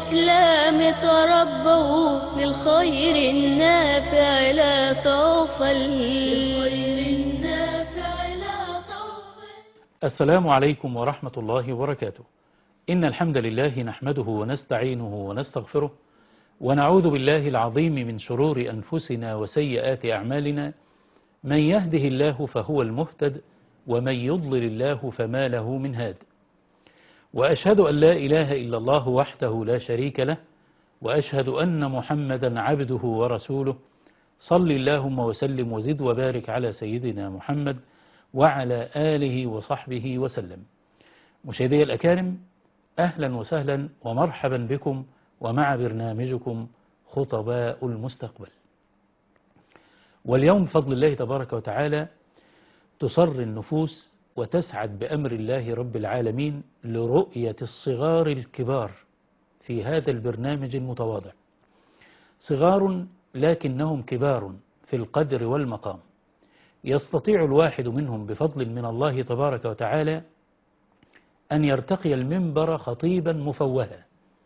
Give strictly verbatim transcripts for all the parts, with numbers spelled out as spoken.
الإسلام تربوا للخير النافع لا طوفل للخير النافع لا طوفل. السلام عليكم ورحمة الله وبركاته. إن الحمد لله نحمده ونستعينه ونستغفره ونعوذ بالله العظيم من شرور أنفسنا وسيئات أعمالنا. من يهده الله فهو المهتد ومن يضلل الله فما له من هاد. وأشهد أن لا إله إلا الله وحده لا شريك له، وأشهد أن محمدا عبده ورسوله. صل اللهم وسلم وزد وبارك على سيدنا محمد وعلى آله وصحبه وسلم. مشاهدي الأكارم، أهلا وسهلا ومرحبا بكم ومع برنامجكم خطباء المستقبل. واليوم بفضل الله تبارك وتعالى تصر النفوس وتسعد بأمر الله رب العالمين لرؤية الصغار الكبار في هذا البرنامج المتواضع. صغار لكنهم كبار في القدر والمقام، يستطيع الواحد منهم بفضل من الله تبارك وتعالى أن يرتقي المنبر خطيبا مفوها.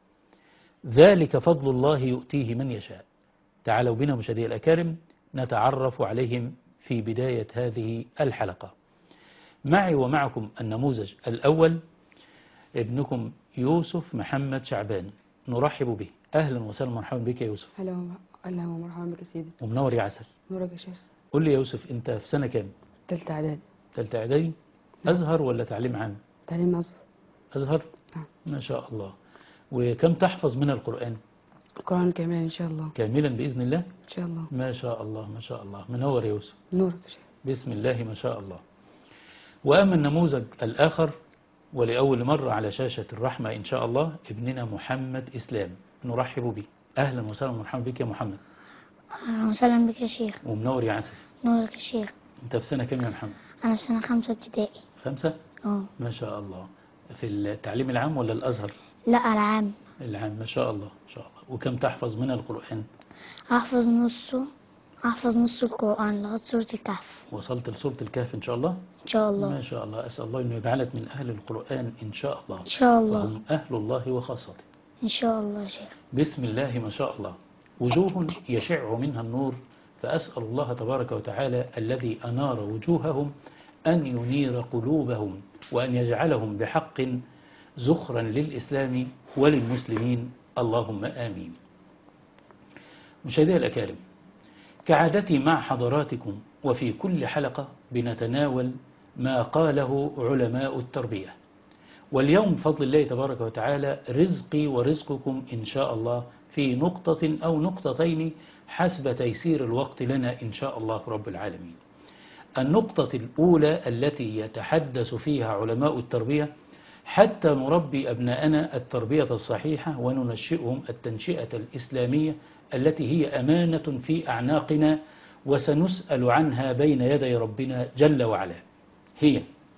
ذلك فضل الله يؤتيه من يشاء. تعالوا بنا مشاهدي الأكارم نتعرف عليهم في بداية هذه الحلقة. معي ومعكم النموذج الأول ابنكم يوسف محمد شعبان، نرحب به. أهلا وسهلا مرحبا بك يا يوسف. هلا هلا ومرحبا بك يا سيدي. ومنور يا عسل. نورك يا شيخ. قل لي يا يوسف، أنت في سنة كام؟ تالتة إعدادي. تالتة إعدادي؟ أزهر ولا تعليم عام؟ تعليم أزهر. أزهر؟ نعم. ما شاء الله. وكم تحفظ من القرآن؟ القرآن كاملا إن شاء الله. كاملا بإذن الله؟ إن شاء الله. ما شاء الله ما شاء الله. منور يا يوسف. نورك يا شيخ. بسم الله ما شاء الله. وأما النموذج الآخر ولأول مرة على شاشة الرحمة إن شاء الله ابننا محمد إسلام، نرحب به. أهلا وسهلا ومرحبا بك يا محمد. أهلا وسهلا بك يا شيخ. ومنور يا عسل. نورك يا شيخ. أنت في سنة كام يا محمد؟ أنا في سنة خمسة ابتدائي. خمسة؟ اه ما شاء الله. في التعليم العام ولا الأزهر؟ لا، العام. العام. ما شاء الله ما شاء الله. وكم تحفظ من القرآن؟ أحفظ نصه أحفظ نص القرآن لغاية سورة الكهف. وصلت لسورة الكهف إن شاء الله؟ إن شاء الله. ما شاء الله. أسأل الله أنه يجعلك من أهل القرآن إن شاء الله. إن شاء الله. وهم أهل الله وخاصته. إن شاء الله يا شيخ. بسم الله ما شاء الله. وجوه يشع منها النور، فأسأل الله تبارك وتعالى الذي أنار وجوههم أن ينير قلوبهم وأن يجعلهم بحق زخرا للإسلام وللمسلمين، اللهم آمين. مشاهدي الأكارم، كعادتي مع حضراتكم وفي كل حلقة بنتناول ما قاله علماء التربية. واليوم بفضل الله تبارك وتعالى رزقي ورزقكم إن شاء الله في نقطة أو نقطتين حسب تيسير الوقت لنا إن شاء الله رب العالمين. النقطة الأولى التي يتحدث فيها علماء التربية حتى نربي أبناءنا التربية الصحيحة وننشئهم التنشئة الإسلامية التي هي أمانة في أعناقنا وسنسأل عنها بين يدي ربنا جل وعلا. هي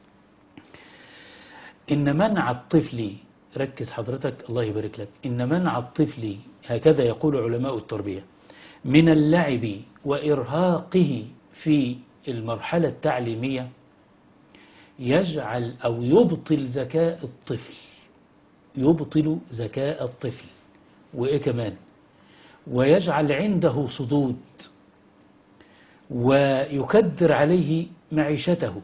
إن منع الطفل، ركز حضرتك الله يبارك لك، إن منع الطفل هكذا يقول علماء التربية من اللعب وإرهاقه في المرحلة التعليمية يجعل أو يبطل ذكاء الطفل، يبطل ذكاء الطفل. وإيه كمان؟ ويجعل عنده صدود ويكدر عليه معيشته.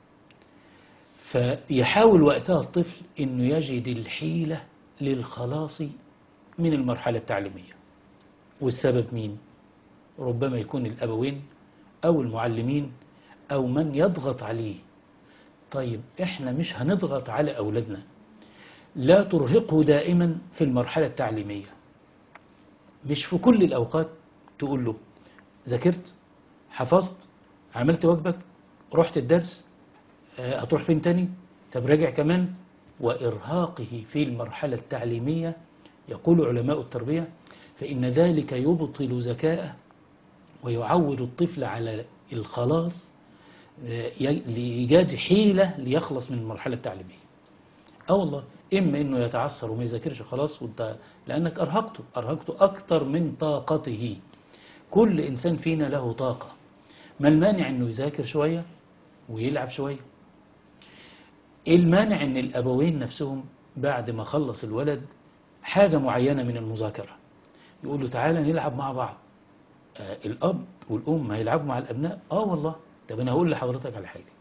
فيحاول وقتها الطفل أنه يجد الحيلة للخلاص من المرحلة التعليمية. والسبب مين؟ ربما يكون الأبوين أو المعلمين أو من يضغط عليه. طيب إحنا مش هنضغط على أولادنا، لا ترهقه دائما في المرحلة التعليمية. مش في كل الأوقات تقول له ذاكرت، حفظت، عملت واجبك، رحت الدرس، هتروح فين تاني، طب راجع كمان. وإرهاقه في المرحلة التعليمية يقول علماء التربية فإن ذلك يبطل ذكاءه ويعود الطفل على الخلاص لإيجاد حيلة ليخلص من المرحلة التعليمية. أه والله، إما إنه يتعثر وما يذاكرش خلاص وانت لأنك أرهقته أرهقته أكتر من طاقته. كل إنسان فينا له طاقة، ما المانع إنه يذاكر شوية ويلعب شوية؟ إيه المانع إن الأبوين نفسهم بعد ما خلص الولد حاجة معينة من المذاكرة، يقول له تعالى نلعب مع بعض. آه الأب والأم هيلعبوا مع الأبناء؟ آه والله. طب أنا هقول لحضرتك على حاجة.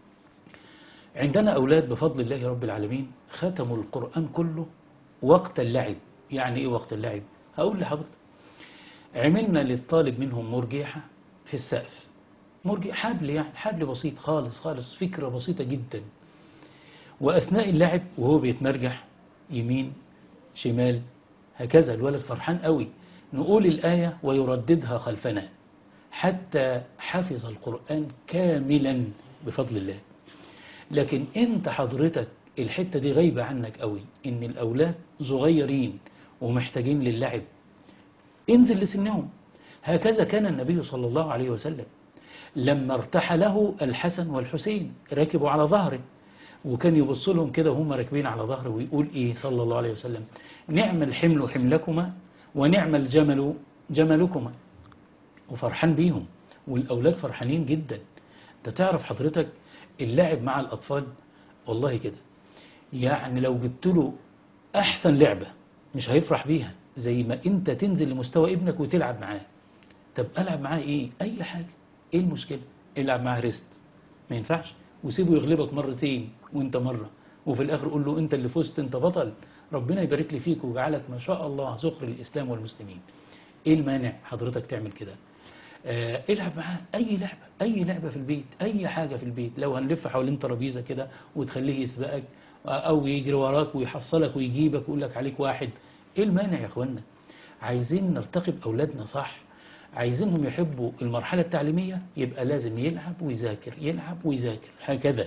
عندنا أولاد بفضل الله رب العالمين ختموا القرآن كله وقت اللعب. يعني إيه وقت اللعب؟ هقول لحضرتك. عملنا للطالب منهم مرجحة في السقف، مرجح حبل، يعني حبل بسيط خالص خالص، فكرة بسيطة جدا. وأثناء اللعب وهو بيتمرجح يمين شمال هكذا، الولد فرحان قوي، نقول الآية ويرددها خلفنا حتى حفظ القرآن كاملا بفضل الله. لكن انت حضرتك الحتة دي غايبة عنك قوي، ان الأولاد صغيرين ومحتاجين للعب، انزل لسنهم. هكذا كان النبي صلى الله عليه وسلم لما ارتحله الحسن والحسين ركبوا على ظهره، وكان يبص لهم كده وهم راكبين على ظهره ويقول ايه صلى الله عليه وسلم: نعم الحمل حملكما ونعم الجمل جملكما. وفرحان بيهم، والأولاد فرحانين جدا. انت تعرف حضرتك اللعب مع الأطفال والله كده، يعني لو جبت له أحسن لعبة مش هيفرح بيها زي ما انت تنزل لمستوى ابنك وتلعب معاه. طب ألعب معاه ايه؟ أي حاجة، ايه المشكلة؟ العب معاه ريست، ما ينفعش؟ وسيبه يغلبك مرتين وانت مرة، وفي الآخر قول له انت اللي فزت، انت بطل، ربنا يبارك لي فيك وجعلك ما شاء الله ذخر الإسلام والمسلمين. ايه المانع حضرتك تعمل كده؟ آه العب معاه أي لعبة، أي لعبة في البيت، أي حاجة في البيت. لو هنلف حوالين ترابيزة كده وتخليه يسبقك أو يجري وراك ويحصلك ويجيبك ويقول لك عليك واحد، إيه المانع يا أخوانا؟ عايزين نرتقب أولادنا صح، عايزينهم يحبوا المرحلة التعليمية، يبقى لازم يلعب ويذاكر، يلعب ويذاكر هكذا.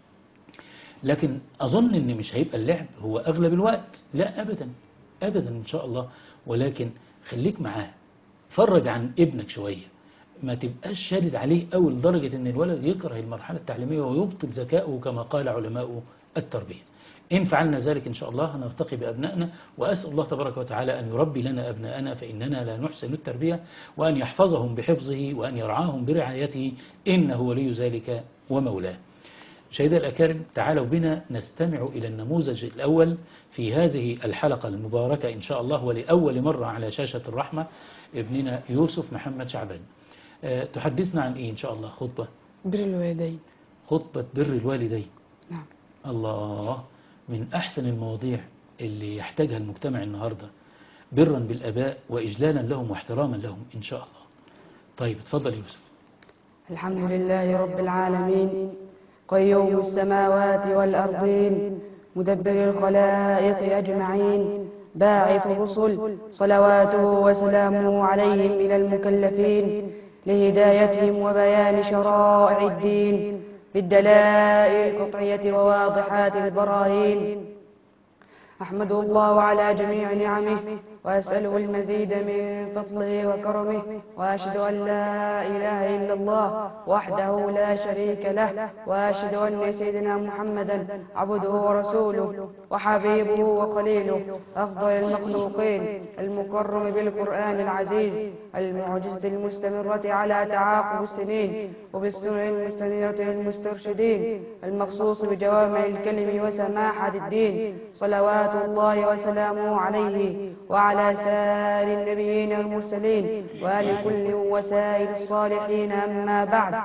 لكن أظن أن مش هيبقى اللعب هو أغلب الوقت، لا أبدا أبدا إن شاء الله. ولكن خليك معاه، فرج عن ابنك شوية، ما تبقاش شادد عليه أوي لدرجة أن الولد يكره المرحلة التعليمية ويبطل ذكاؤه كما قال علماء التربية. إن فعلنا ذلك إن شاء الله هنرتقي بأبنائنا، وأسأل الله تبارك وتعالى أن يربي لنا أبناءنا فإننا لا نحسن التربية، وأن يحفظهم بحفظه وأن يرعاهم برعايته، إنه ولي ذلك ومولاه. مشاهدينا الأكارم، تعالوا بنا نستمع إلى النموذج الأول في هذه الحلقة المباركة إن شاء الله، ولأول مرة على شاشة الرحمة ابننا يوسف محمد شعبان. أه تحدثنا عن إيه إن شاء الله؟ خطبة بر الوالدين. خطبة بر الوالدين. نعم. الله، من أحسن المواضيع اللي يحتاجها المجتمع النهاردة، برا بالآباء وإجلالا لهم واحتراما لهم إن شاء الله. طيب اتفضل يوسف. الحمد لله رب العالمين، قيوم السماوات والأرضين، مدبر الخلائق أجمعين، باعث الرسل صلواته وسلامه عليهم إلى المكلفين لهدايتهم وبيان شرائع الدين بالدلائل القطعية وواضحات البراهين. أحمد الله على جميع نعمه وأسأله المزيد من فضله وكرمه، وأشهد أن لا إله إلا الله وحده لا شريك له، وأشهد أن سيدنا محمدا عبده ورسوله وحبيبه وخليله، أفضل المخلوقين، المكرم بالقرآن العزيز، المعجزة المستمرة على تعاقب السنين وبالسنن المستنيرة للمسترشدين، المخصوص بجوامع الكلم وسماحة الدين، صلوات الله وسلامه عليه وعلى سائر النبيين والمرسلين وآل كل وسائر الصالحين. أما بعد،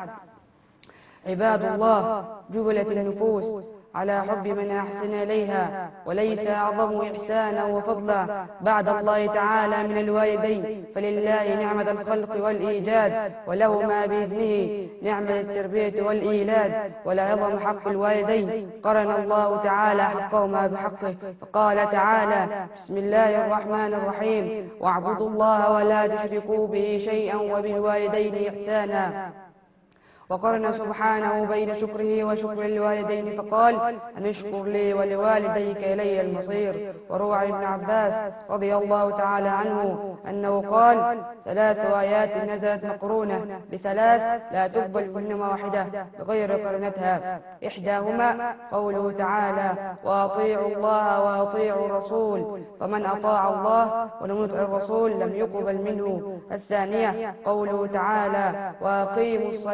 عباد الله، جبلت النفوس على حب من أحسن إليها، وليس أعظم إحسانا وفضلا بعد الله تعالى من الوالدين، فلله نعمة الخلق والإيجاد، وله ما بإذنه نعمة التربية والإيلاد، ولعظم حق الوالدين قرن الله تعالى حقهما بحقه، فقال تعالى: بسم الله الرحمن الرحيم، واعبدوا الله ولا تشركوا به شيئا وبالوالدين إحسانا. وقرن سبحانه بين شكره وشكر الوالدين فقال: أن اشكر لي ولوالديك إلي المصير. وروى عن ابن عباس رضي الله تعالى عنه أنه قال: ثلاث آيات نزلت مقرونة بثلاث لا تقبل منهما واحدة بغير قرنتها، إحداهما قوله تعالى: وأطيعوا الله وأطيعوا الرسول، فمن أطاع الله ولم يطع الرسول لم يقبل منه. الثانية قوله تعالى: وأقيموا الصلاة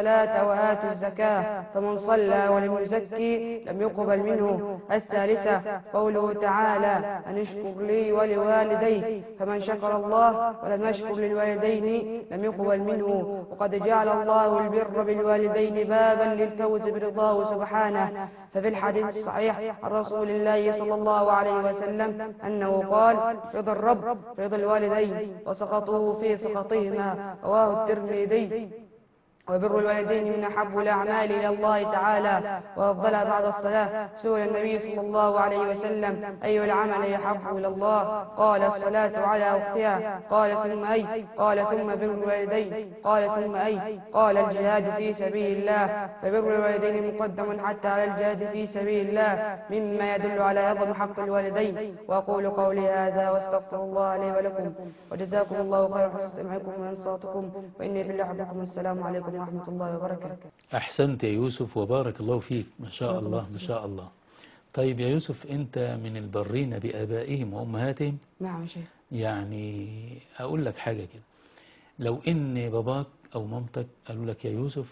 وآتوا الزكاة فمن صلى ولم يزكي لم يقبل منه. الثالثة قوله تعالى أن اشكر لي ولوالديك فمن شكر الله ولم يشكر للوالدين لم يقبل منه. وقد جعل الله البر بالوالدين بابا للفوز برضاه سبحانه. ففي الحديث الصحيح عن رسول الله صلى الله عليه وسلم أنه قال رضا الرب رضا الوالدين وسخطه في سخطهما، رواه الترمذي. وبر الوالدين من أحب الأعمال إلى الله تعالى وأفضلها بعد الصلاة. سئل النبي صلى الله عليه وسلم أي العمل يحب إلى الله؟ قال الصلاة على أختها. قال ثم أي؟ قال ثم بر الوالدين. قال ثم أي؟ قال الجهاد في سبيل الله. فبر الوالدين مقدم حتى على الجهاد في سبيل الله، مما يدل على عظم حق الوالدين. وأقول قولي هذا واستغفر الله لي ولكم، وجزاكم الله خيرا حسن استماعكم وإنصاتكم، وإني في الله أحبكم. السلام عليكم ورحمة الله وبركاته. أحسنت يا يوسف وبارك الله فيك، ما شاء الله ما شاء الله. طيب يا يوسف، أنت من البرين بآبائهم وأمهاتهم؟ نعم يا شيخ. يعني أقول لك حاجة كده، لو إن باباك أو مامتك قالوا لك يا يوسف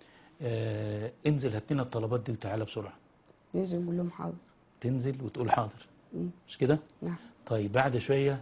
آه انزل هات لنا الطلبات دي وتعالى بسرعة، ننزل نقول لهم حاضر. تنزل وتقول حاضر، مم. مش كده؟ نعم. طيب بعد شوية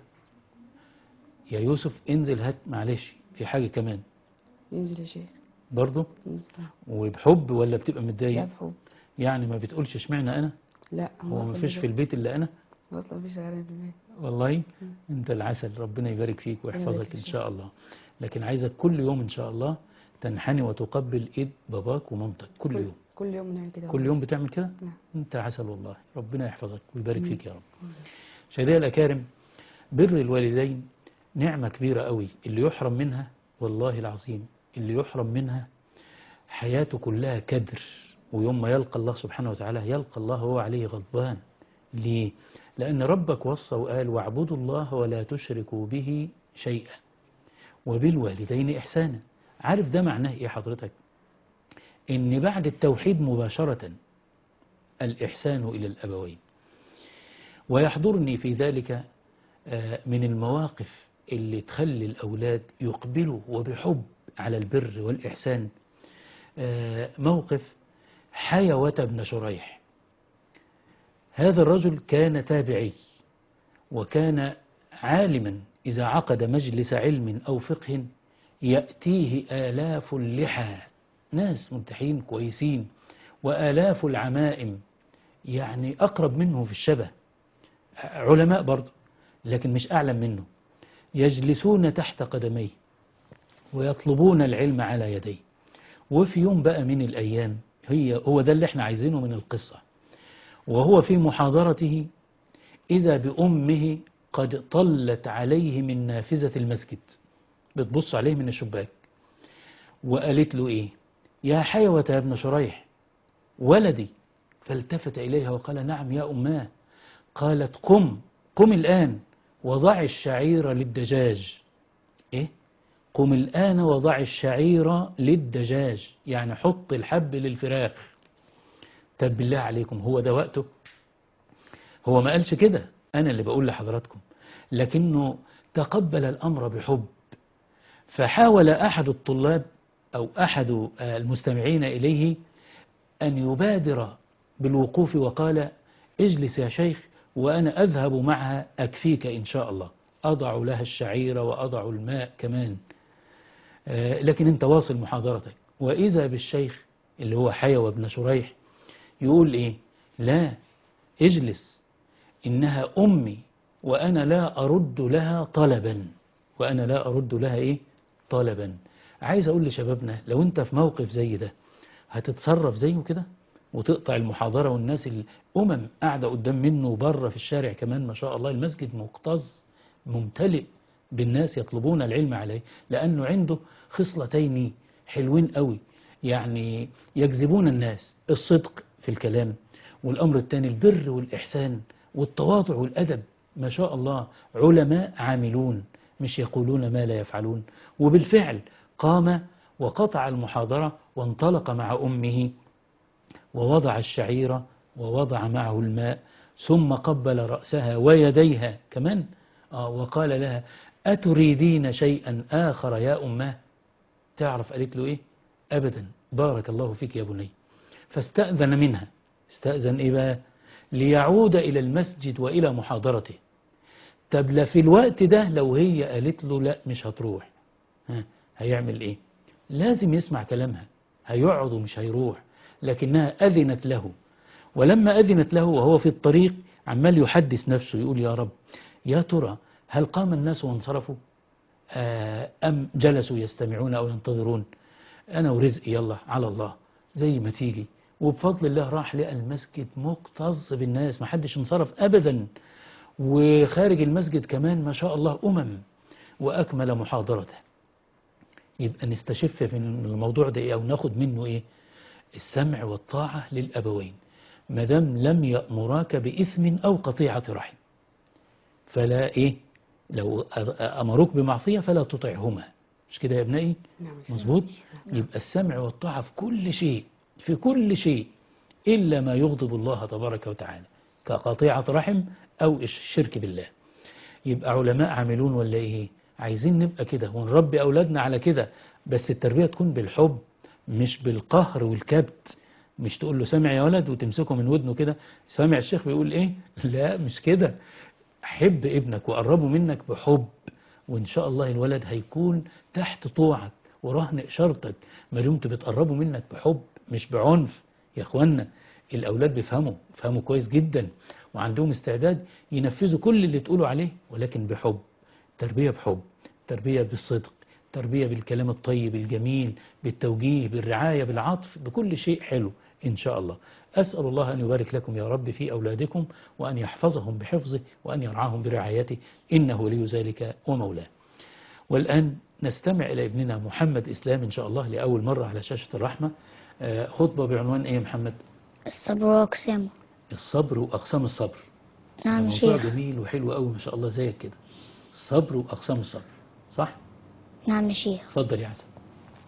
يا يوسف انزل هات معلش في حاجة كمان، ينزل يا شيخ برضه؟ ننزل. وبحب ولا بتبقى متضايق؟ لا بحب. يعني ما بتقولش اشمعنى أنا؟ لا هو ما فيش في البيت إلا أنا؟ أصلا مفيش غيرنا في البيت. والله أنت العسل، ربنا يبارك فيك ويحفظك إن شاء الله. لكن عايزك كل يوم إن شاء الله تنحني وتقبل إيد باباك ومامتك كل كل, يوم. كل يوم نعمل كده. كل يوم بتعمل كده؟ نعم. أنت عسل والله، ربنا يحفظك ويبارك فيك يا رب. مشاهدينا الأكارم، بر الوالدين نعمة كبيرة قوي، اللي يحرم منها والله العظيم اللي يحرم منها حياته كلها كدر، ويوم ما يلقى الله سبحانه وتعالى يلقى الله هو عليه غضبان. ليه؟ لأن ربك وصى وقال واعبدوا الله ولا تشركوا به شيئا وبالوالدين إحسانا. عارف ده معناه إيه حضرتك؟ إن بعد التوحيد مباشرة الإحسان إلى الأبوين. ويحضرني في ذلك من المواقف اللي تخلي الأولاد يقبلوا وبحب على البر والإحسان موقف حيوة بن شريح. هذا الرجل كان تابعي، وكان عالما إذا عقد مجلس علم أو فقه يأتيه آلاف اللحى، ناس منتحين كويسين، وآلاف العمائم، يعني أقرب منه في الشبه، علماء برضه لكن مش أعلم منه، يجلسون تحت قدميه ويطلبون العلم على يديه. وفي يوم بقى من الأيام، هي هو ده اللي احنا عايزينه من القصة، وهو في محاضرته إذا بأمه قد طلت عليه من نافذة المسجد، بتبص عليه من الشباك، وقالت له إيه؟ يا حيوة يا ابن شريح ولدي. فالتفت إليها وقال نعم يا أماه. قالت قم قم الآن وضع الشعير للدجاج. إيه؟ قم الآن وضع الشعير للدجاج، يعني حط الحب للفراخ. طب بالله عليكم هو ده وقته؟ هو ما قالش كده، أنا اللي بقول لحضراتكم، لكنه تقبل الأمر بحب. فحاول أحد الطلاب أو أحد المستمعين إليه أن يبادر بالوقوف وقال اجلس يا شيخ وأنا أذهب معها أكفيك إن شاء الله، أضع لها الشعير وأضع الماء كمان، لكن أنت واصل محاضرتك. وإذا بالشيخ اللي هو حيوة بن شريح يقول إيه؟ لا اجلس، إنها أمي وأنا لا أرد لها طلبا، وأنا لا أرد لها إيه؟ طلبا. عايز أقول لشبابنا لو أنت في موقف زي ده هتتصرف زيه كده وتقطع المحاضرة، والناس الأمم قاعدة قدام منه وبره في الشارع كمان، ما شاء الله المسجد مكتظ ممتلئ بالناس يطلبون العلم عليه، لأنه عنده خصلتين حلوين قوي يعني يجذبون الناس، الصدق في الكلام، والأمر الثاني البر والإحسان والتواضع والأدب. ما شاء الله علماء عاملون مش يقولون ما لا يفعلون. وبالفعل قام وقطع المحاضرة وانطلق مع أمه ووضع الشعير ووضع معه الماء، ثم قبل رأسها ويديها كمان آه وقال لها أتريدين شيئا آخر يا أماه؟ تعرف قالت له إيه؟ أبدا، بارك الله فيك يا بني. فاستأذن منها. استأذن إيه بقى؟ ليعود إلى المسجد وإلى محاضرته. طب لا في الوقت ده لو هي قالت له لا مش هتروح، ها هيعمل إيه؟ لازم يسمع كلامها، هيقعد ومش هيروح. لكنها أذنت له، ولما أذنت له وهو في الطريق عمال يحدث نفسه يقول يا رب يا ترى هل قام الناس وانصرفوا أم جلسوا يستمعون أو ينتظرون؟ أنا ورزقي يلا على الله زي ما تيجي. وبفضل الله راح لقى المسجد مكتظ بالناس، ما حدش انصرف أبدا، وخارج المسجد كمان ما شاء الله أمم، وأكمل محاضرته. يبقى نستشف في الموضوع ده إيه أو ناخد منه إيه؟ السمع والطاعة للأبوين ما دام لم يأمراك بإثم أو قطيعة رحم. فلا إيه لو أمروك بمعصية فلا تطعهما، مش كده يا ابنائي؟ مظبوط. يبقى السمع والطاعة في كل شيء، في كل شيء إلا ما يغضب الله تبارك وتعالى كقطيعة رحم أو الشرك بالله. يبقى علماء عاملون ولا إيه؟ عايزين نبقى كده ونربي أولادنا على كده، بس التربية تكون بالحب مش بالقهر والكبت. مش تقول له سامع يا ولد وتمسكه من ودنه كده، سامع الشيخ بيقول إيه؟ لا مش كده. حب ابنك وقربه منك بحب، وإن شاء الله الولد هيكون تحت طوعك ورهن إشارتك ما دمت بتقربه منك بحب مش بعنف. يا إخوانا الأولاد بيفهموا بيفهموا كويس جدا وعندهم استعداد ينفذوا كل اللي تقولوا عليه، ولكن بحب. تربية بحب، تربية بالصدق، تربية بالكلام الطيب الجميل، بالتوجيه، بالرعاية، بالعطف، بكل شيء حلو إن شاء الله. أسأل الله أن يبارك لكم يا رب في أولادكم، وأن يحفظهم بحفظه، وأن يرعاهم برعايته، إنه ولي ذلك ومولاه. والآن نستمع إلى ابننا محمد إسلام إن شاء الله لأول مرة على شاشة الرحمة، خطبة بعنوان إيه يا محمد؟ الصبر وأقسامه. الصبر وأقسام الصبر. نعم موضوع شيخ. جميل وحلو قوي ما شاء الله زيك كده. الصبر وأقسام الصبر، صح؟ نعم شيخ. اتفضل يا حسن.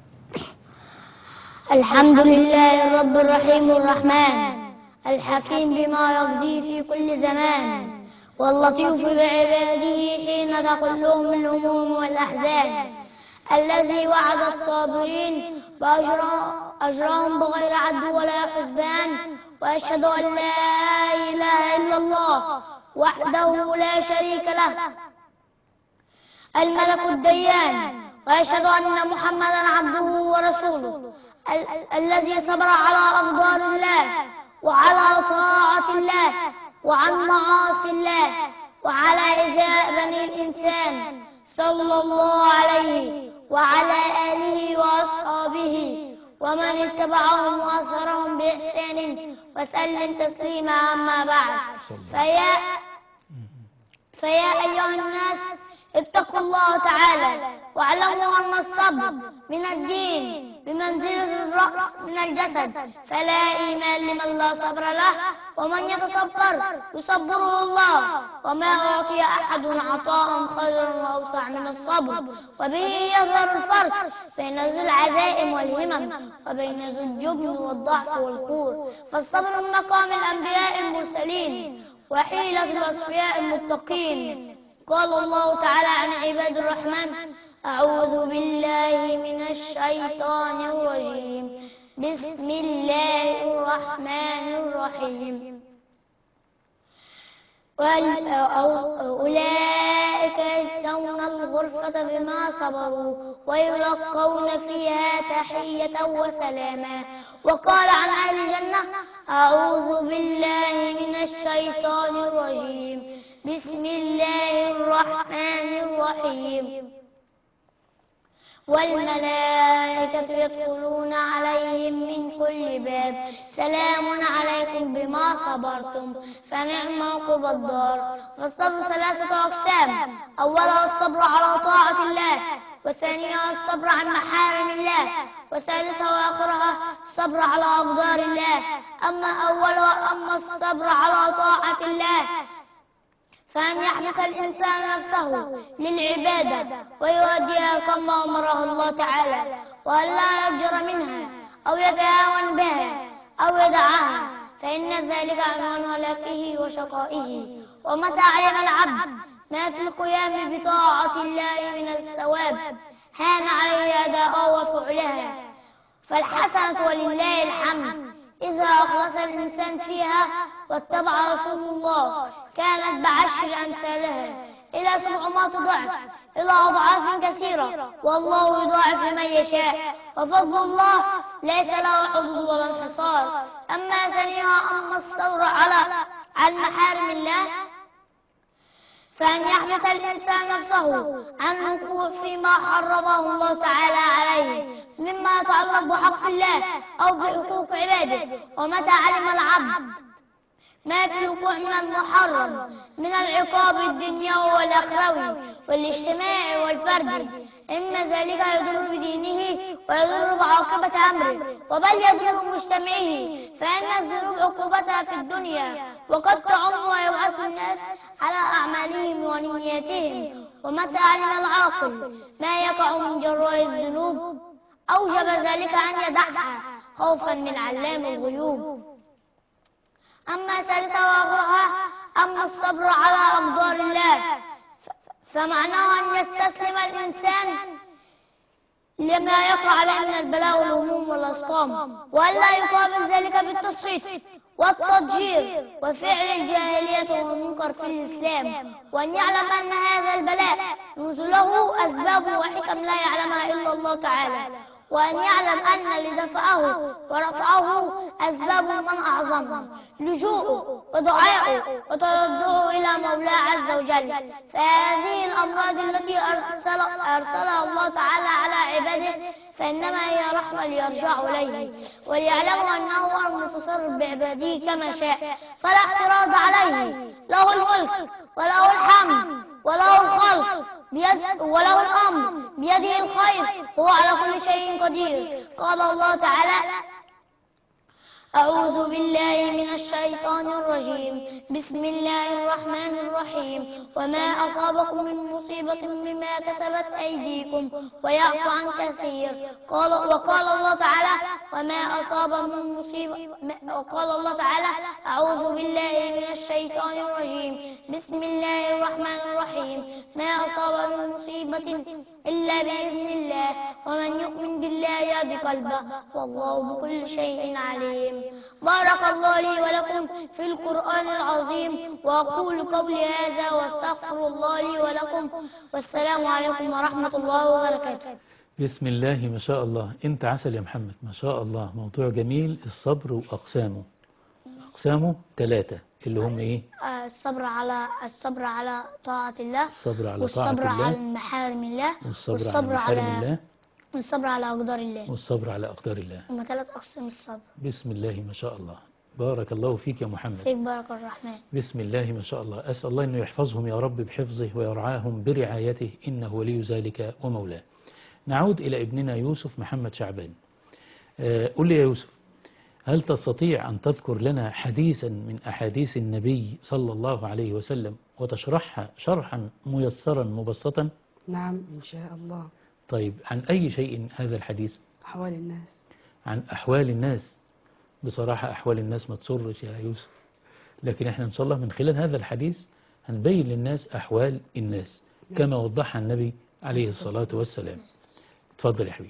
الحمد لله الرب الرحيم الرحمن الحكيم بما يقضي في كل زمان، واللطيف بعباده حين تقلهم الهموم والأحزان، الذي وعد الصابرين بأجرهم بغير عد ولا حسبان. وأشهد أن لا إله إلا الله وحده لا شريك له الملك الديان، وأشهد أن محمدا عبده ورسوله ال الذي صبر على أقدار الله وعلى طاعة الله وعن معاصي الله وعلى إيذاء بني الإنسان، صلى الله عليه وعلى آله وأصحابه ومن اتبعهم وأثرهم بإحسان وسلم تسليما. أما بعد، فيا فيا أيها الناس اتقوا الله تعالى واعلموا أن الصبر من الدين بمنزلة الرأس من الجسد، فلا إيمان لمن لا صبر له، ومن يتصبر يصبره الله، وما أعطي أحد عطاء خيرا وأوسع من الصبر، وبه يظهر الفرق بين ذو العزائم والهمم وبين ذو الجبن والضعف والخور. فالصبر من مقام الأنبياء المرسلين وحيلة الأصفياء المتقين. قال الله تعالى عن عباد الرحمن: أعوذ بالله من الشيطان الرجيم، بسم الله الرحمن الرحيم. أولئك يجزون الغرفة بما صبروا ويلقون فيها تحية وسلاما. وقال عن أهل الجنة: أعوذ بالله من الشيطان الرجيم، بسم الله الرحمن الرحيم. والملائكة يدخلون عليهم من كل باب، سلام عليكم بما صبرتم فنعم عقب الدار. والصبر ثلاثة أقسام: أولها الصبر على طاعة الله، وثانيها الصبر عن محارم الله، وثالثها وآخرها الصبر على أقدار الله. أما أولها أما الصبر على طاعة الله فأن يحبس الإنسان نفسه للعبادة ويؤديها كما أمره الله تعالى، وأن لا يضجر منها أو يتهاون بها أو يدعها، فإن ذلك عنوان هلاكه وشقائه. ومتى علم العبد ما في القيام بطاعة الله من الثواب هان عليه أداءها وفعلها، فالحسنة ولله الحمد إذا أخلص الإنسان فيها واتبع رسول الله كانت بعشر أمثالها إلى سبعمائة ضعف إلى أضعاف كثيرة، والله يضاعف لمن يشاء، وفضل الله ليس له حدود ولا انحصار. أما ثانيها أما الصبر على عن محارم الله، فأن يحبس الإنسان نفسه عن الوقوع فيما حرمه الله تعالى عليه مما يتعلق بحق الله أو بحقوق عباده. ومتى علم العبد ما في الوقوع من المحرم من العقاب الدنيوي والأخروي والاجتماعي والفردي، إما ذلك يضر بدينه ويضر بعاقبة أمره، وبل يضر بمجتمعه، فإن الذنوب عقوبتها في الدنيا وقد تعم ويبعث الناس على أعمالهم ونياتهم. ومتى علم العاقل ما يقع من جراء الذنوب أوجب ذلك أن يدعها خوفا من علام الغيوب. أما ثالثا وآخرها أما الصبر على أقدار الله، فمعناه أن يستسلم الإنسان لما يقع عليه من البلاء والهموم والأسقام، وألا يقابل ذلك بالتصفيت والتضجير وفعل الجاهلية والمنكر في الإسلام، وأن يعلم أن هذا البلاء نزله أسباب وحكم لا يعلمها إلا الله تعالى، وأن يعلم أن لدفعه ورفعه أسباب من أعظمهم لجوءه ودعائه وتردعه إلى مولاه عز وجل. فهذه الأمراض التي أرسل أرسلها الله تعالى على عباده فإنما هي رحمة ليرجعوا إليه وليعلموا أنه هو المتصرف بعباده كما شاء، فلا اعتراض عليه. له الملك وله الحمد وله الخلق بيد وله الأمر بيده الخير، هو على كل شيء قدير. قال الله تعالى: أعوذ بالله من الشيطان الرجيم، بسم الله الرحمن الرحيم. وما أصابكم من مصيبة بما كسبت أيديكم ويعفو عن كثير. قال وقال الله تعالى: وما أصاب من مصيبة. وقال الله تعالى: أعوذ بالله من الشيطان الرجيم، بسم الله الرحمن الرحيم. ما أصاب من مصيبة إلا بإذن الله، ومن يؤمن بالله يهد قلبه، والله بكل شيء عليم. بارك الله لي ولكم في القرآن العظيم، وأقول قولي هذا وأستغفر الله لي ولكم، والسلام عليكم ورحمة الله وبركاته. بسم الله ما شاء الله. انت عسل يا محمد ما شاء الله. موضوع جميل. الصبر وأقسامه. أقسامه ثلاثة اللي هم إيه؟ الصبر على الصبر على طاعة الله، الصبر على طاعة والصبر الله، على محارم الله، والصبر على محارم الله، والصبر على أقدار الله. والصبر على أقدار الله. هم ثلاث أقسام الصبر. بسم الله ما شاء الله. بارك الله فيك يا محمد. فيك بارك الرحمن. بسم الله ما شاء الله. أسأل الله أنه يحفظهم يا رب بحفظه ويرعاهم برعايته، إنه ولي ذلك ومولاه. نعود إلى ابننا يوسف محمد شعبان. آه قل لي يا يوسف، هل تستطيع أن تذكر لنا حديثا من أحاديث النبي صلى الله عليه وسلم وتشرحها شرحا ميسرا مبسطا؟ نعم إن شاء الله. طيب، عن أي شيء هذا الحديث؟ أحوال الناس. عن أحوال الناس. بصراحة أحوال الناس ما تسرش يا يوسف، لكن احنا إن شاء الله من خلال هذا الحديث هنبين للناس أحوال الناس كما وضحها النبي عليه الصلاة والسلام. تفضل يا حبيبي.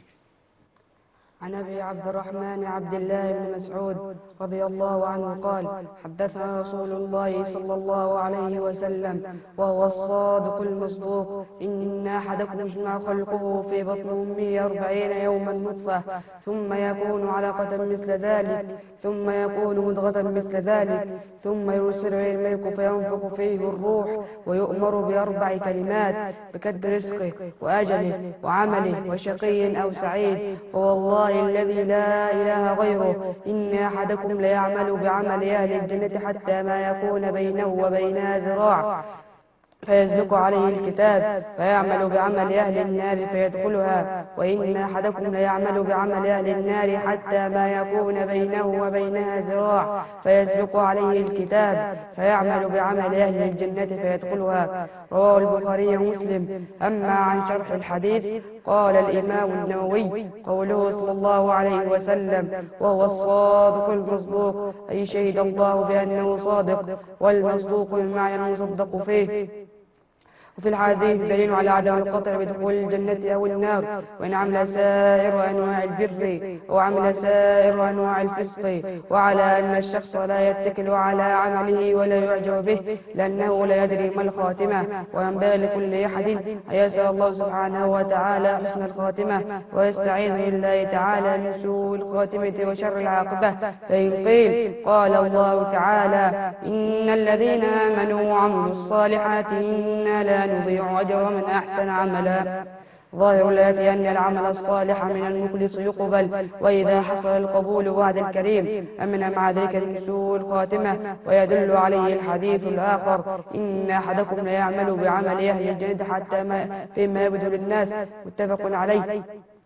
عن أبي عبد الرحمن عبد الله بن مسعود رضي الله عنه قال: حدثنا رسول الله صلى الله عليه وسلم وهو الصادق المصدوق: إن أحدكم يجمع خلقه في بطن أمه أربعين يوما نطفة، ثم يكون علقة مثل ذلك، ثم يكون مضغة مثل ذلك، ثم يرسل إليه الملك فينفخ فيه الروح، ويؤمر بأربع كلمات: بكتب رزقه وأجله وعمله وشقي أو سعيد. ووالله الذي لا إله غيره إن أحدكم ليعمل بعمل أهل الجنة حتى ما يكون بينه وبينها ذراع فيسبق عليه الكتاب فيعمل بعمل أهل النار فيدخلها، وإن أحدكم ليعمل بعمل أهل النار حتى ما يكون بينه وبينها ذراع فيسبق عليه الكتاب فيعمل بعمل أهل الجنة فيدخلها. رواه البخاري ومسلم. أما عن شرح الحديث قال الإمام النووي: قوله صلى الله عليه وسلم وهو الصادق المصدوق، أي شهد الله بأنه صادق، والمصدوق بمعنى المصدق فيه. وفي الحديث دليل على عدم القطع بدخول الجنة أو النار، وإن عمل سائر أنواع البر وعمل سائر أنواع الفسق، وعلى أن الشخص لا يتكل على عمله ولا يعجب به لأنه لا يدري ما الخاتمة، وينبغي لكل أحد أن يسأل الله سبحانه وتعالى حسن الخاتمة ويستعيذ بالله تعالى من سوء الخاتمة وشر العاقبة. فإن قيل قال الله تعالى إن الذين آمنوا وعملوا الصالحات إنا لا نضيع أجر من أحسن عملا. ظاهر الآية أن العمل الصالح من المخلص يقبل، وإذا حصل القبول بعد الكريم أمن مع ذلك من سوء الخاتمة. ويدل عليه الحديث الآخر إن أحدكم لا يعمل بعمل أهل الجنة حتى ما فيما يبدو للناس، متفق عليه،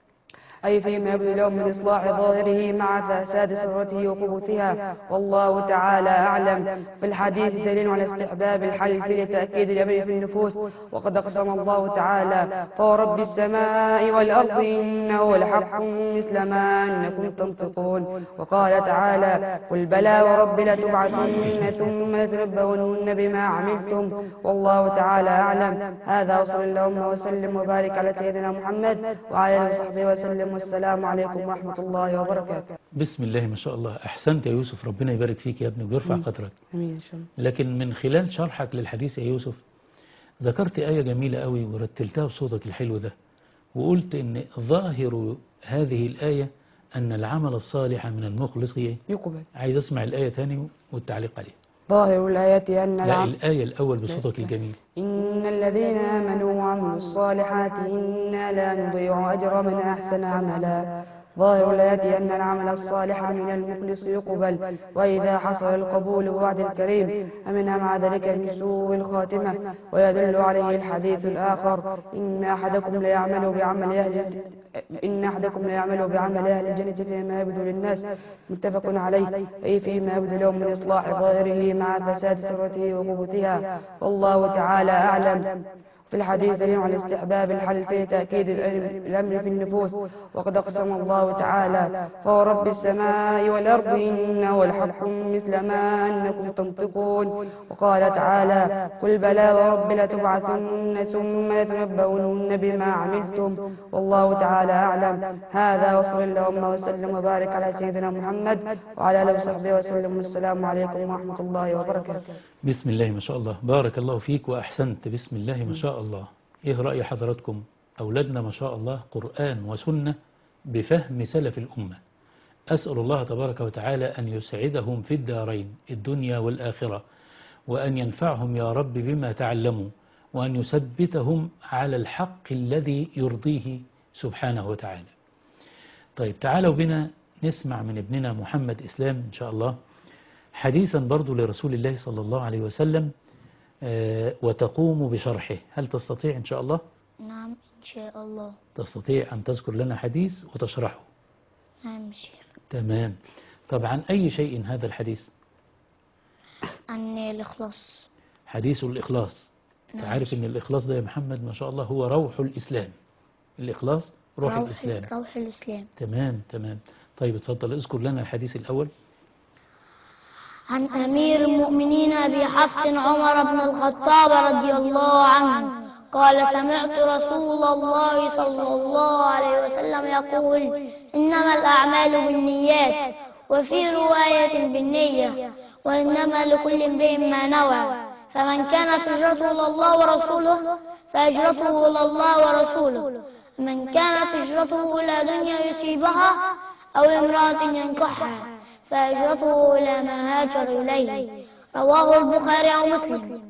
أي فيما يبدو لهم من إصلاح ظاهره مع فساد سرته وخبثها، والله تعالى أعلم. في الحديث دليل على استحباب الحلف لتأكيد الأمر في النفوس، وقد أقسم الله تعالى فورب السماء والأرض إنه لحق مثل ما أنكم تنطقون. وقال تعالى قل بلى ورب لتبعثن ثم لتنبؤن بما عملتم، والله تعالى أعلم. هذا وصلى اللهم وسلم وبارك على سيدنا محمد وعلى آله وصحبه وسلم، والسلام عليكم ورحمة الله وبركاته. بسم الله ما شاء الله. أحسنت يا يوسف، ربنا يبارك فيك يا ابني ويرفع قدرك. أمين إن شاء الله. لكن من خلال شرحك للحديث يا يوسف ذكرت آية جميلة قوي ورتلتها بصوتك الحلو ده، وقلت إن ظاهر هذه الآية أن العمل الصالح من المخلص يقبل. عايز أسمع الآية تاني والتعليق عليها. ظاهر الآية أن لا العمل الآية الأول بصوتك الجميل. إن الذين آمنوا وعملوا الصالحات إنا لا نضيع أجر من أحسن عملا. ظاهر الآية أن العمل الصالح من المخلص يقبل، وإذا حصل القبول بعد الكريم أمن مع ذلك من سوء الخاتمة. ويدل عليه الحديث الآخر إن أحدكم ليعمل بعمل أهل إن أحدكم ليعمل بعمل أهل الجنة فيما يبدو للناس، متفق عليه، أي فيما يبدو لهم من إصلاح ظاهره مع فساد سرته وخبثها، والله تعالى أعلم. في الحديث دليل على استحباب الحلف في تأكيد الأمر في النفوس، وقد أقسم الله تعالى فورب السماء والأرض إنه لحق مثل ما أنكم تنطقون. وقال تعالى قل بلى ورب لتبعثن ثم لتنبؤن بما عملتم، والله تعالى أعلم. هذا وصلى اللهم وسلم وبارك على سيدنا محمد وعلى آله وصحبه وسلم، والسلام عليكم ورحمة الله وبركاته. بسم الله ما شاء الله، بارك الله فيك وأحسنت. بسم الله ما شاء الله. إيه رأي حضراتكم؟ أولادنا ما شاء الله قرآن وسنة بفهم سلف الأمة. أسأل الله تبارك وتعالى أن يسعدهم في الدارين الدنيا والآخرة، وأن ينفعهم يا رب بما تعلموا، وأن يثبتهم على الحق الذي يرضيه سبحانه وتعالى. طيب تعالوا بنا نسمع من ابننا محمد إسلام إن شاء الله حديثا برضو لرسول الله صلى الله عليه وسلم، آه وتقوم بشرحه. هل تستطيع إن شاء الله؟ نعم إن شاء الله. تستطيع أن تذكر لنا حديث وتشرحه؟ نعم شيخ. تمام. طبعا أي شيء هذا الحديث؟ عن الإخلاص. حديث الإخلاص. نعم. تعرف أن الإخلاص ده يا محمد ما شاء الله هو روح الإسلام. الإخلاص روح, روح الإسلام. روح الإسلام. تمام تمام. طيب اتفضل اذكر لنا الحديث الأول. عن أمير المؤمنين أبي حفص عمر بن الخطاب رضي الله عنه قال سمعت رسول الله صلى الله عليه وسلم يقول إنما الأعمال بالنيات، وفي رواية بالنية، وإنما لكل امرئ ما نوى، فمن كانت هجرته إلى الله ورسوله فهجرته إلى الله ورسوله، من كانت هجرته إلى دنيا يصيبها أو امرأة ينكحها فهجرته إلى ما هاجر إليه. رواه البخاري ومسلم.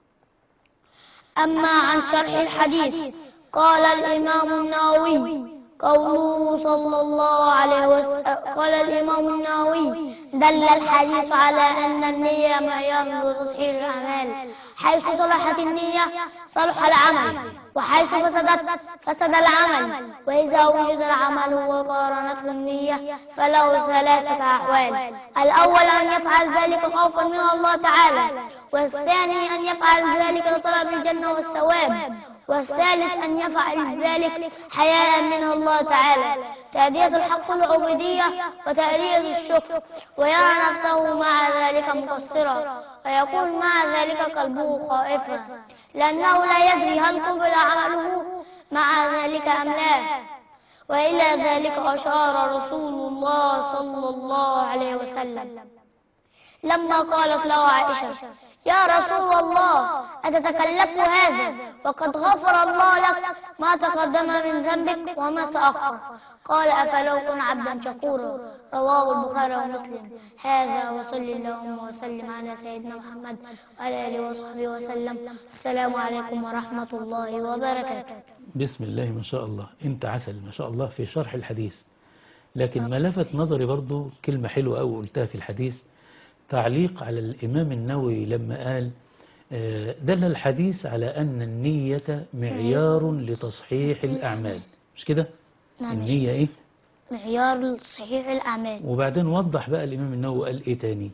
أما عن شرح الحديث قال الإمام النووي قوله صلى الله عليه وسلم قال الإمام النووي دل الحديث على أن النية معيار لتصحيح الأعمال، حيث صلحت النية صلح العمل، وحيث فسدت فسد العمل. وإذا وجد العمل وقارنته النية فله ثلاثة أحوال: الأول أن يفعل ذلك خوفا من الله تعالى، والثاني أن يفعل ذلك لطلب الجنة والثواب، والثالث أن يفعل ذلك حياء من الله تعالى، تأدية الحق العبودية وتأدية الشكر، ويرى نفسه مع ذلك مقصرا. ويكون مع ذلك قلبه خائفا لأنه لا يدري هل قبل عمله مع ذلك أم لا. وإلى ذلك أشار رسول الله صلى الله عليه وسلم لما قالت له عائشة: يا رسول الله، أتتكلف هذا وقد غفر الله لك ما تقدم من ذنبك وما تأخر؟ قال: أفلو كن عبدا شكورا. رواه البخاري ومسلم. هذا وصل اللهم وسلم على سيدنا محمد وعلى آله وصحبه وسلم. السلام عليكم ورحمة الله وبركاته. بسم الله ما شاء الله، انت عسل ما شاء الله في شرح الحديث. لكن ما لفت نظري برضو كلمة حلوة أوي قلتها في الحديث، تعليق على الإمام النووي لما قال دل الحديث على أن النية معيار لتصحيح الأعمال، مش كده؟ نعم. النية إيه؟ معيار لتصحيح الأعمال. وبعدين وضح بقى الإمام النووي قال إيه تاني؟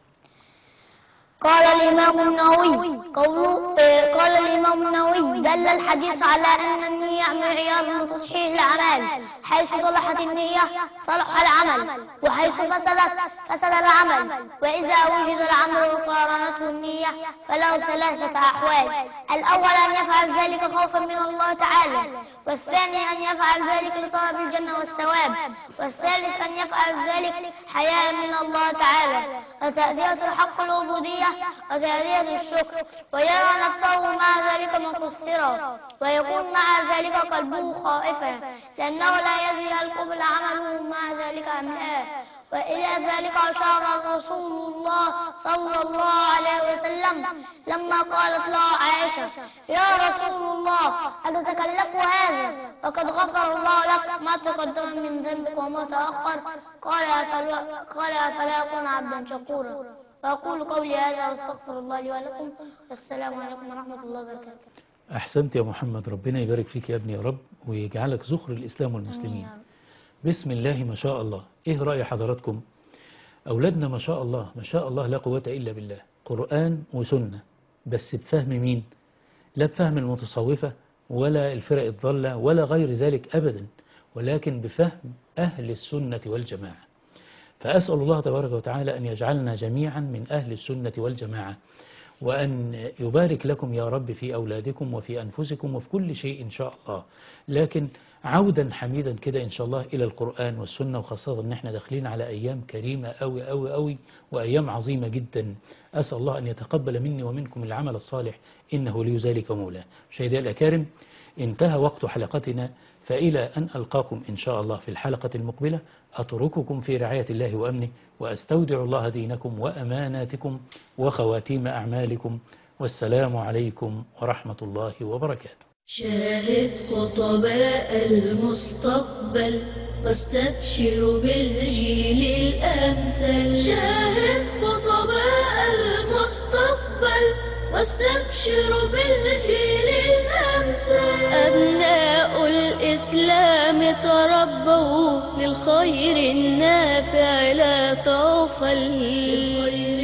قال الإمام النووي قوله آه، قال الإمام النووي دل الحديث على أن النية معيار لتصحيح الأعمال، حيث صلحت النية صلح العمل، وحيث فسدت فسد العمل. وإذا وجد العمل وقارنته النية فله ثلاثة أحوال: الأول أن يفعل ذلك خوفا من الله تعالى، والثاني أن يفعل ذلك لطلب الجنة والثواب، والثالث أن يفعل ذلك حياء من الله تعالى وتأدية الحق العبودية وتأدية الشكر، ويرى نفسه مع ذلك مقصرا، ويكون مع ذلك قلبه خائفا لأنه لا يدري هل قبل عمله مع ذلك أم لا. وإلى ذلك أشار رسول الله صلى الله عليه وسلم لما قالت له عائشة: يا رسول الله، أتتكلف هذا وقد غفر الله لك ما تقدم من ذنبك وما تأخر؟ قال: أفلا قال أفلا أكون عبدا شكورا. وأقول قولي هذا وأستغفر الله لي ولكم، والسلام عليكم ورحمة الله وبركاته. أحسنت يا محمد، ربنا يبارك فيك يا ابني يا رب، ويجعلك ذخر الإسلام والمسلمين. بسم الله ما شاء الله. إيه رأي حضراتكم؟ أولادنا ما شاء الله ما شاء الله لا قوة إلا بالله، قرآن وسنة، بس بفهم مين؟ لا بفهم المتصوفة ولا الفرق الضالة ولا غير ذلك أبدا، ولكن بفهم أهل السنة والجماعة. فأسأل الله تبارك وتعالى أن يجعلنا جميعا من أهل السنة والجماعة، وأن يبارك لكم يا رب في أولادكم وفي أنفسكم وفي كل شيء إن شاء الله. لكن عودا حميدا كده إن شاء الله إلى القرآن والسنة، وخاصة أن احنا داخلين على أيام كريمة أوي أوي أوي وأيام عظيمة جدا. أسأل الله أن يتقبل مني ومنكم العمل الصالح إنه لي ذلك مولاه. مشاهدي الأكارم، انتهى وقت حلقتنا، فإلى أن ألقاكم إن شاء الله في الحلقة المقبلة أترككم في رعاية الله وأمنه، وأستودع الله دينكم وأماناتكم وخواتيم أعمالكم، والسلام عليكم ورحمة الله وبركاته. شاهد خطباء المستقبل واستبشر بالجيل الأمثل. شاهد خطباء المستقبل واستبشر بالجيل الأمثل. أبناء الإسلام تربوا للخير النافع لا طوفل.